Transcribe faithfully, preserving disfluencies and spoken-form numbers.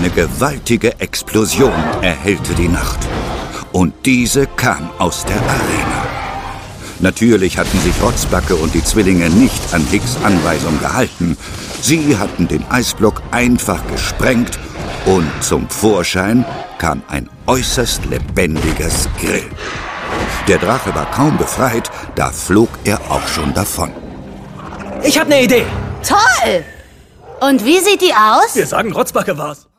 Eine gewaltige Explosion erhellte die Nacht. Und diese kam aus der Arena. Natürlich hatten sich Rotzbacke und die Zwillinge nicht an Hicks Anweisung gehalten. Sie hatten den Eisblock einfach gesprengt und zum Vorschein kam ein äußerst lebendiger Skrill. Der Drache war kaum befreit, da flog er auch schon davon. Ich hab ne Idee. Toll! Und wie sieht die aus? Wir sagen, Rotzbacke war's.